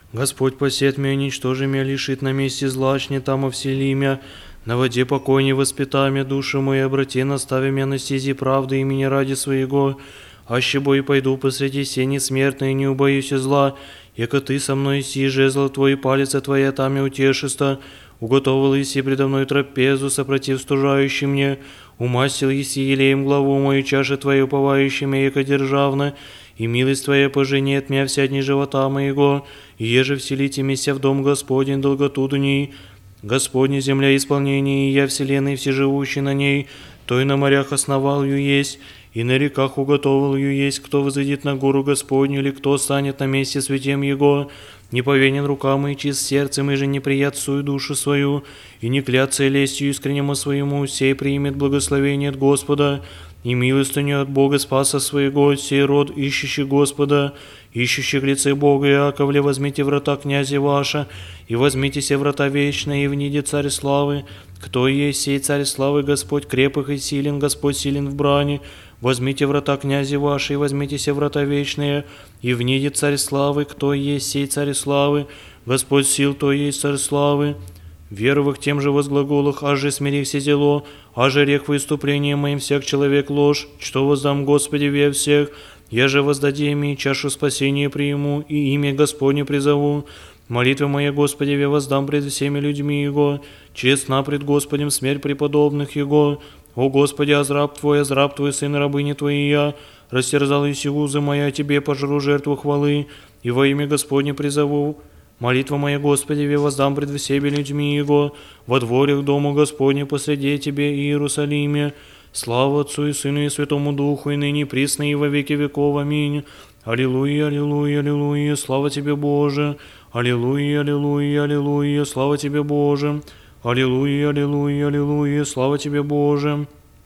Господь посет меня, ничтожи меня, лишит на месте злачни, там овсели мя. На воде покой не воспитай мя, душу мою обрати, настави меня на стези правды имени ради своего. Аще бой пойду посреди сени смертной, не убоюсь зла, яко ты со мной си, жезл твой, палец твоя, там и утешиста. Уготовил еси предо мной трапезу, сопротив стужающий мне. Умастил еси елеем главу мою, чаша твоя уповающая меня, яко державна. И милость твоя поженет меня вся дни живота моего. И еже вселите меня в дом Господень долготудней. Господня земля исполнение, и я вселенной всеживущий на ней. То и на морях основал ее есть, и на реках уготовил ее есть. Кто возойдет на гору Господню, или кто станет на месте святем Его. Не повинен рукам и чист сердцем, и же не приятствует душу свою, и не клятся лестью искреннему своему, сей примет благословение от Господа, и милостыню от Бога спаса своего, сей род ищущий Господа, ищущих лице Бога Иаковле, возьмите врата князя ваша, и возьмите се врата вечные, и внидет царь славы. Кто есть сей царь славы, Господь крепок и силен, Господь силен в брани. Возьмите врата князя ваши, и возьмите се врата вечные, и внидет царь славы. Кто есть сей царь славы, Господь сил, то есть царь славы. Веровых тем же возглаголах, аже смирихся зело, аже рех выступление моим всяк человек ложь, что воздам Господи ве всех, я же воздадим и чашу спасения приму, и имя Господне призову. Молитвы моя Господи ве воздам пред всеми людьми Его, честна пред Господем смерть преподобных Его. О Господи, азраб Твой, сын рабыни Твоей я, растерзал еси узы моя, Тебе пожру жертву хвалы, и во имя Господне призову. Молитва моя Господи ве воздам пред всеми людьми Его, во дворях дому Господне посреди Тебе и Иерусалиме. Слава Отцу и Сыну и Святому Духу, и ныне присно и во веки веков. Аминь. Аллилуйя, аллилуйя, аллилуйя, слава Тебе, Боже. Аллилуйя, аллилуйя, аллилуйя, слава Тебе, Боже. Аллилуйя, аллилуйя, аллилуйя, слава Тебе, Боже.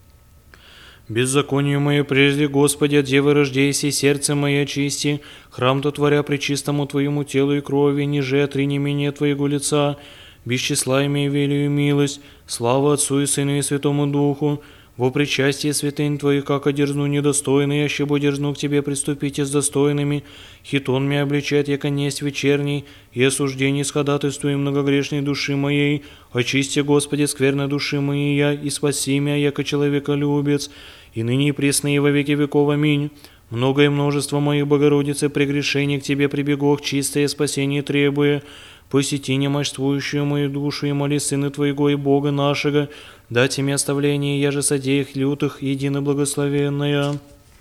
Беззаконие мое прежде, Господи, от девы рождейся, сердце мое очисти, храм-то творя пречистому Твоему телу и крови, ниже отрини меня Твоего лица, без числа имей велию милость, слава Отцу и Сыну и Святому Духу, во причастие святынь Твоих, как одерзну недостойный, аще бо дерзну к Тебе приступите с достойными, хитон меня обличает, яко несть вечерний, и осуждение сходатайствуя многогрешной души моей, очисти, Господи, скверной души моей я, и спаси меня, яко человеколюбец, и ныне и пресно и во веки веков. Аминь. Многое множество моих Богородицы прегрешений к Тебе прибегох, чистое спасение требуя, посети немощствующую мою душу и моли Сына Твоего и Бога нашего, дать им оставление, я же содеях лютых, едино благословенная.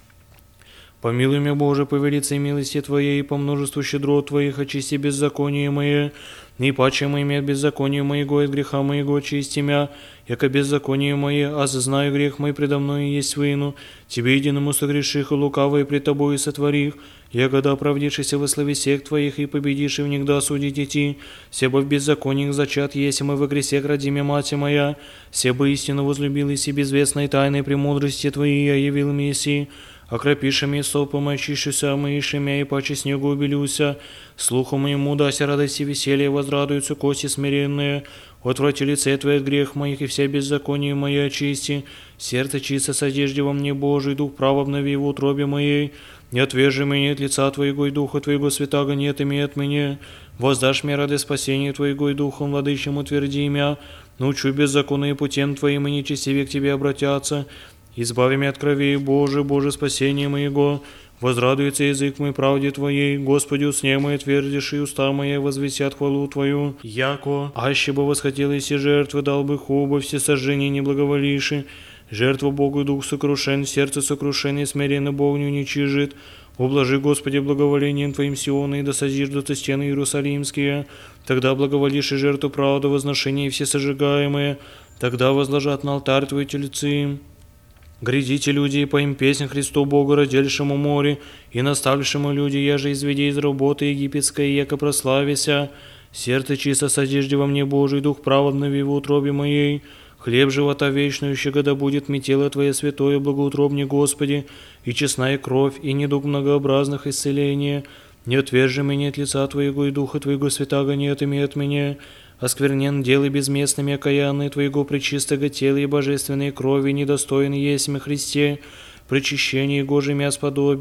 Помилуй меня, Боже, по велицей милости Твоей, и по множеству щедрот Твоих, очисти беззаконие мое, и паче моими от беззакония моего, от греха моего очисти мя, яко беззаконие мое, аз знаю грех мой предо мною есть вину, Тебе единому согреших и лукавое пред Тобою сотворих, ягода оправдившийся во славе всех Твоих и победивший внегда судить идти, себо в беззакониях зачат есть, и мы во гресех родиме мать моя, себо истину возлюбил и си безвестной тайной премудрости Твоей я явил месси, окропиша мне сопом, очищуся, омыша мя и паче снегу убелюся, слуху моему дася радость и веселье, возрадуются кости смиренные, отврати лице Твое от грех моих и вся беззаконие мои очисти, сердце чисто с одежде во мне Божий, дух прав обнови в утробе моей, не отвержи меня от лица Твоего и духа Твоего святаго нет имей от меня, воздашь мне ради спасения Твоего и духом владычим утверди мя, научу беззаконные путем Твоим и нечестивее к Тебе обратятся, избави меня от крови, Боже, Боже, спасение моего, возрадуется язык мой правде Твоей, Господи, усне мои твердишь, и уста мои возвестят хвалу Твою, яко, аще бы восхотелось и жертвы, дал бы хубо, все сожжения не благоволиши, жертву Богу дух сокрушен, сердце сокрушенное, смиренно Бог не уничижит, ублажи, Господи, благоволением Твоим Сиона, и да созиждутся стены Иерусалимские, тогда благоволишь и жертву правды, возношения все сожигаемые, тогда возложат на алтарь Твои тельцы. Грядите, люди, и поим песнь Христу Богу, родельшему море, и наставившему люди, я же изведи из работы египетской, яко прославися. Сердце чисто с одежде во мне, Божий, дух прав обнови в утробе моей. Хлеб живота вечную, да будет мне тело Твое святое, благоутробне, Господи, и честная кровь, и недуг многообразных исцеления. Не отвержи меня от лица Твоего, и духа Твоего святаго не отыми от меня. Осквернен делы безместными, окаянные Твоего пречистого тела и божественной крови, недостойны есть мы Христе, причащение Гоже мя сподоби,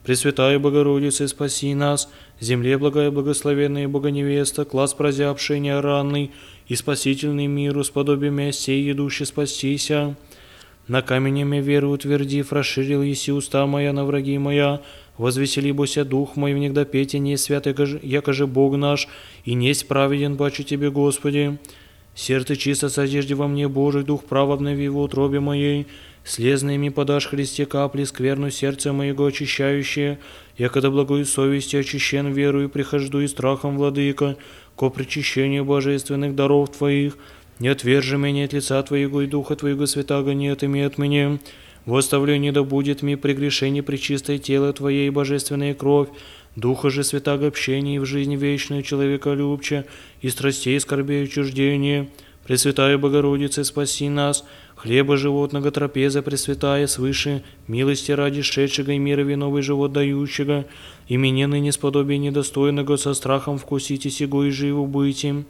Пресвятая Богородица, спаси нас, земле благая благословенная Богоневеста, класс прозябший неоранный и спасительный миру, сподобие сей едущий спастися. На каменеме веру утвердив, расширил еси уста моя на враги моя, возвесели бося дух мой, внегда пете не свят, якоже Бог наш, и несть праведен, бачу Тебе, Господи. Сердце чисто содежди во мне, Божий, дух прав обнови в утробе моей, слезными подашь Христе капли, скверну сердце моего очищающее, якогда благою совести очищен верою, прихожду и страхом, Владыка, ко причащению божественных даров Твоих. Не отвержи меня от лица Твоего и Духа Твоего святаго не отыми от меня. В оставлении да будет ми прегрешение пречистое тело Твое и божественная кровь, Духа же святаго общения и в жизнь вечную человеколюбче, и страстей скорбей чуждения. Пресвятая Богородица, спаси нас, хлеба животного трапеза пресвятая свыше, милости ради шедшего и мирови новый живот дающего, и мне ныне сподобие недостойного со страхом вкусите сего и живу быть им.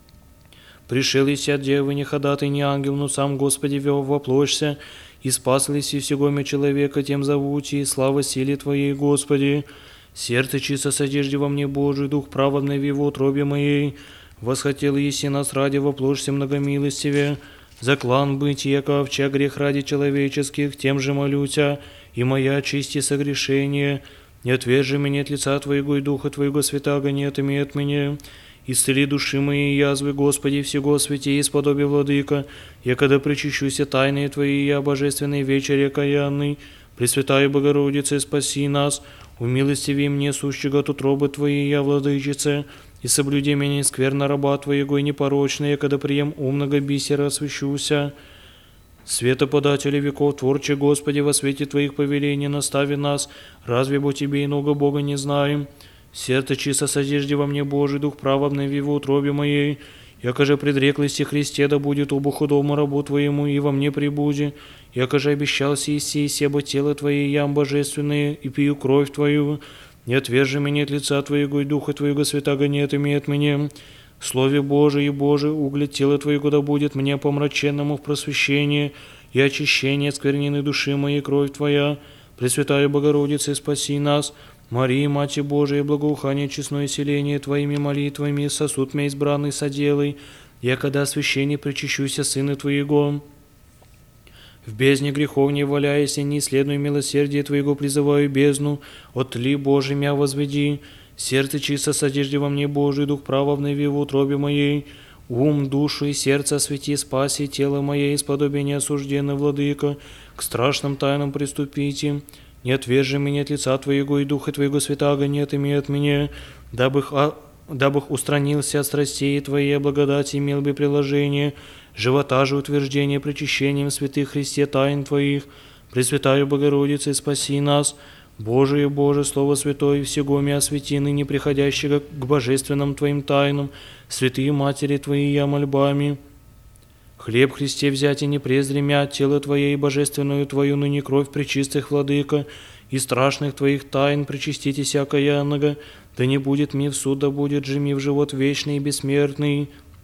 Пришел еси от девы, не ходатай, не ангел, но сам Господи воплощся, и спас лиси всего человека, тем зовути, и слава силе Твоей, Господи. Сердце чисто содежди во мне, Божий, дух прав обнови в утробе моей. Восхотел еси нас ради, воплощься многомилостиве. За клан быть, яко овча грех ради человеческих, тем же молюся, и моя очисти согрешение. Не отвержи меня от лица Твоего и Духа Твоего святаго не отыми от меня. Исцели души мои язвы, Господи, всего святи и сподоби, Владыка, якогда причащуся тайные Твои, я божественный вечере окаянный. Пресвятая Богородице, спаси нас, умилостиви мне сущего от утробы Твоей, я владычице, и соблюди меня скверно раба Твоего и непорочно, якогда прием умного бисера освящуся. Светоподателя веков, творче Господи, во свете Твоих повелений настави нас, разве бо Тебе иного Бога не знаем? Сердце чисто содежди во мне, Божий, дух прав обнови в утробе моей, якоже предреклости Христе да будет обуху дома рабу Твоему, и во мне прибуди, якоже обещался Иисей, себо тело Твое, ям божественное, и пью кровь Твою, не отвержи меня от лица Твоего и Духа Твоего святаго не отыми от меня. Слове Божие и Божие углед тела Твоего да будет мне помраченному в просвещение и очищение от скверненной души моей кровь Твоя. Пресвятая Богородица, спаси нас, Мария, Мати Божия, благоухание честное селение Твоими молитвами, сосуд мя избранный соделай, якогда освящение причащуся Сына Твоего. В бездне грехов не валяясь, и не исследуй милосердие Твоего, призываю бездну, от тли Божий мя возведи. Сердце чисто содежди во мне, Божий, дух прав обнови в утробе моей. Ум, душу и сердце освети, спаси тело мое, исподобие неосужденное, Владыка, к страшным тайнам приступите. Не отвержи меня от лица Твоего и Духа Твоего святаго не отыми от меня, дабы устранился от страстей Твоей, благодати имел бы приложение, живота же утверждение причащением святых Христе тайн Твоих. Пресвятая Богородица, спаси нас, Божие, Боже, Слово Святое, всего мя освети ныне приходящего к божественным Твоим тайнам, святые Матери Твои, я мольбами. Хлеб Христе взять и не презри мя, тело Твое и божественную Твою, ныне кровь пречистых, Владыка, и страшных Твоих тайн причаститесь окаянного, да не будет ми в суд, да будет же ми в живот вечный и бессмертный.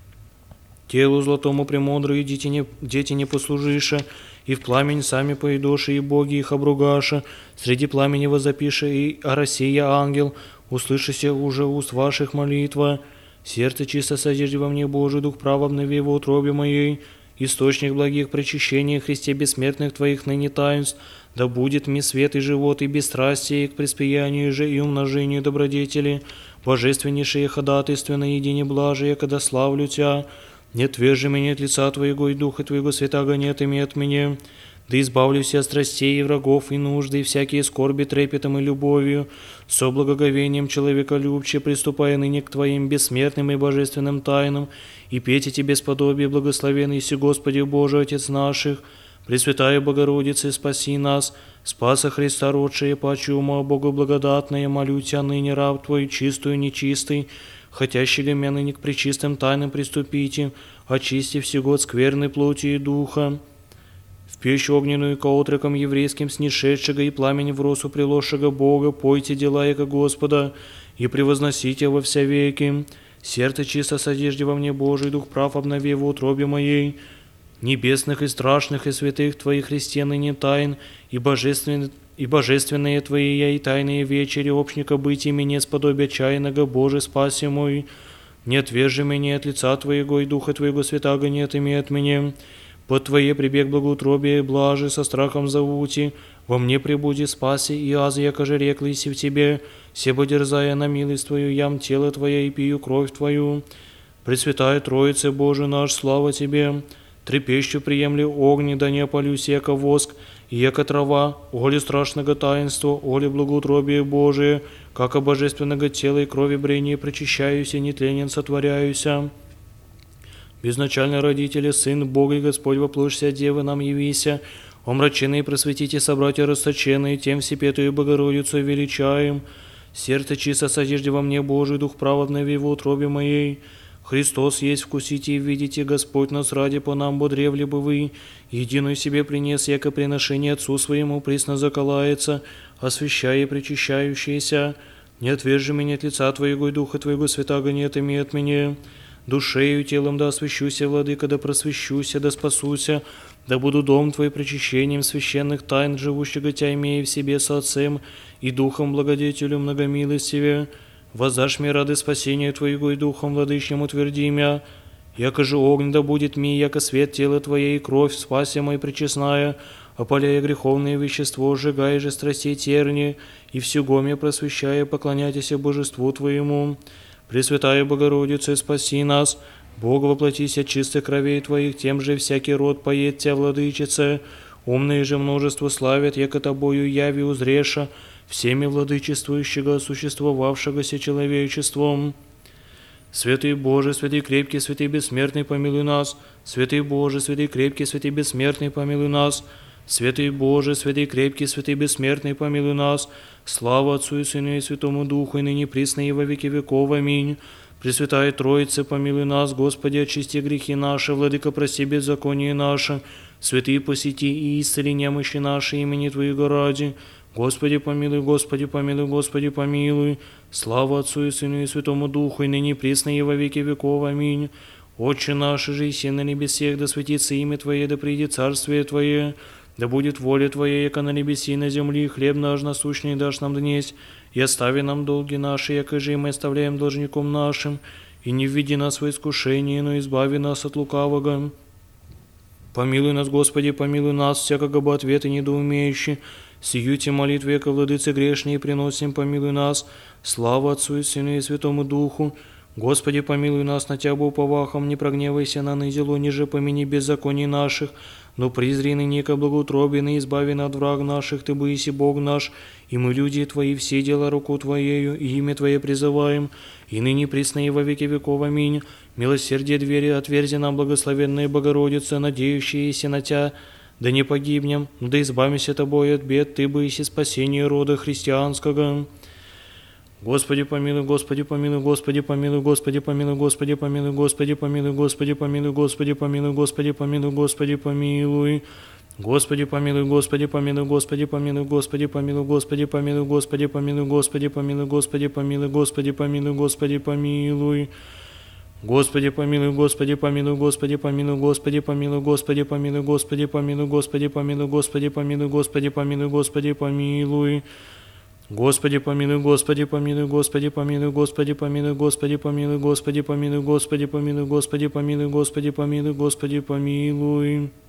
Телу златому премудрые дети не послужиша, и в пламень сами поедоши, и боги их обругаша, среди пламени возопиша, и о Россия ангел, услышися уже уст ваших молитва. Сердце чисто содержи во мне, Божий, дух прав обнови в утробе моей, источник благих причащений Христе бессмертных Твоих ныне таинств, да будет ми свет и живот, и бесстрастие, к преспиянию же и умножению добродетели, божественнейшее ходатайство на едине блажие, когда славлю Тя. Не отвержи меня от лица Твоего и Духа Твоего святаго не отыми от меня, да избавлюсь от страстей и врагов, и нужды, и всякие скорби трепетом и любовью, со благоговением человеколюбче, приступая ныне к Твоим бессмертным и божественным тайнам, и пейте Тебе сподобие, благословенный си Господи Божий, Отец наших, Пресвятая Богородица, спаси нас, спаса Христа родшая, паче ума Богу благодатная, молю Тя ныне раб Твой, чистую, нечистый, хотящего мя ныне к пречистым тайнам приступите, очисти всего от скверной плоти и духа. В пищу огненную ко отрокам еврейским снишедшего и пламень в росу приложшего Бога, пойте дела яко Господа, и превозносите во вся веки. Сердце чисто содежди во мне, Божий, дух прав обнови в утробе моей. Небесных и страшных и святых Твоих Христе ныне тайн, и И божественные Твои я и тайные вечери общника быть имени сподобия чайного, Боже, спаси мой. Не отвержи меня от лица Твоего, и Духа Твоего святаго не отыми от меня. Под Твое прибег благоутробие, блажи, со страхом зовути, во мне прибуди, спаси, и аз, яко же рекла, иси в Тебе, себо дерзая на милость Твою, ям тело Твое и пью кровь Твою. Пресвятая Троице Боже наш, слава Тебе, трепещу приемли огни, да не опалюсь, яко воск, и яко трава, оли страшного таинства, оли благоутробие Божие, как божественного тела и крови брения причащаюсь и нетленен сотворяюся. Безначально родители, Сын Бога и Господь воплощся Девы нам явися, омраченные просветите собратья расточенные, тем Всепетую Богородицу величаем. Сердце чисто содержи во мне, Божий Дух праведный в его утробе моей. Христос есть, вкусите и видите, Господь нас ради по нам бодревли бы вы. Единую себе принес, яко приношение Отцу своему присно заколается, освящая и причащающееся. Не отвержи меня от лица Твоего и Духа Твоего святаго не отыми от меня. Душею и телом да освящуся, Владыка, да просвещуся, да спасуся, да буду дом Твой причащением священных тайн, живущего Тя имея в себе со Отцем и Духом Благодетелю многомилостиве. Воздашь мне рады спасения Твоего и Духом Владычним утверди мя. Яко же огонь да будет ми, яко свет тела Твоей и кровь, спася мой пречестная, опаляя греховное вещество, сжигая же страстей терни, и всего мне просвещая, поклоняйтесь Божеству Твоему. Пресвятая Богородица, спаси нас, Бог воплотись от чистых кровей Твоих, тем же всякий род поет Тя, Владычице. Умные же множество славят, яко Тобою яви узреша, всеми владычествующего, существовавшегося человечеством. Святый Боже, святый крепкий, святый бессмертный, помилуй нас. Святый Боже, святый крепкий, святый бессмертный, помилуй нас. Святый Боже, святый крепкий, святый бессмертный, помилуй нас. Слава Отцу и Сыну и Святому Духу, и ныне присно и во веки веков. Аминь. Пресвятая Троице, помилуй нас, Господи, очисти грехи наши, Владыка, прости беззаконие наше. Святые посети и исцели немощи наши имени Твоего ради. Господи, помилуй, Господи, помилуй, Господи, помилуй. Слава Отцу и Сыну и Святому Духу, и ныне присно и во веки веков. Аминь. Отче наш, же и си на небесех, да светится имя Твое, да придет царствие Твое. Да будет воля Твоя, яко на небеси и на земли, хлеб наш насущный дашь нам днесь, и остави нам долги наши, яко же и мы оставляем должником нашим, и не введи нас в искушение, но избави нас от лукавого. Помилуй нас, Господи, помилуй нас, всякого бы ответа недоумеющий, сию те молитвы, яко владыцы грешные, приносим, помилуй нас, слава Отцу и Сыну и Святому Духу. Господи, помилуй нас, на Тя уповахом, не прогневайся на нызело, ниже помяни беззаконий наших, но призри ныне ко благоутробине, избави от враг наших, Ты быси Бог наш, и мы, люди Твои, все дела руку Твоею, и имя Твое призываем, и ныне присно и во веки веков. Аминь. Милосердие двери отверзи нам, благословенная Богородица, надеющиеся на Тя, да не погибнем, но да избавимся Тобой от бед, Ты быси спасение рода христианского. Господи помилуй, Господи помилуй, Господи помилуй, Господи помилуй, Господи помилуй, Господи помилуй, Господи помилуй, Господи помилуй, Господи помилуй, Господи помилуй. Господи помилуй, Господи помилуй, Господи помилуй, Господи помилуй, Господи помилуй, Господи помилуй, Господи помилуй, Господи помилуй, Господи помилуй, Господи помилуй. Господи помилуй, Господи помилуй, Господи помилуй, Господи помилуй, Господи помилуй, Господи помилуй, Господи помилуй, Господи помилуй, Господи помилуй, Господи помилуй. Господи помилуй, Господи помилуй, Господи помилуй, Господи помилуй, Господи помилуй, Господи помилуй, Господи помилуй, Господи помилуй, Господи помилуй, Господи помилуй.